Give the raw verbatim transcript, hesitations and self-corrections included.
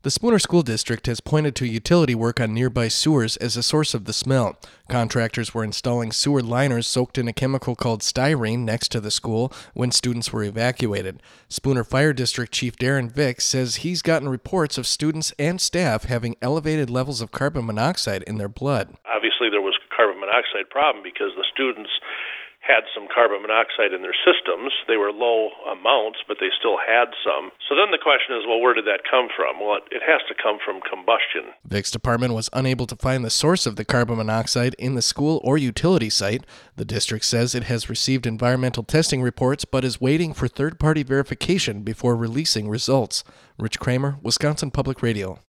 The Spooner School District has pointed to utility work on nearby sewers as a source of the smell. Contractors were installing sewer liners soaked in a chemical called styrene next to the school when students were evacuated. Spooner Fire District Chief Darren Vick says he's gotten reports of students and staff having elevated levels of carbon monoxide in their blood. Obviously, there was a carbon monoxide problem because the students had some carbon monoxide in their systems. They were low amounts, but they still had some. So then the question is, well, where did that come from? Well, it, it has to come from combustion. Vick's department was unable to find the source of the carbon monoxide in the school or utility site. The district says it has received environmental testing reports, but is waiting for third-party verification before releasing results. Rich Kramer, Wisconsin Public Radio.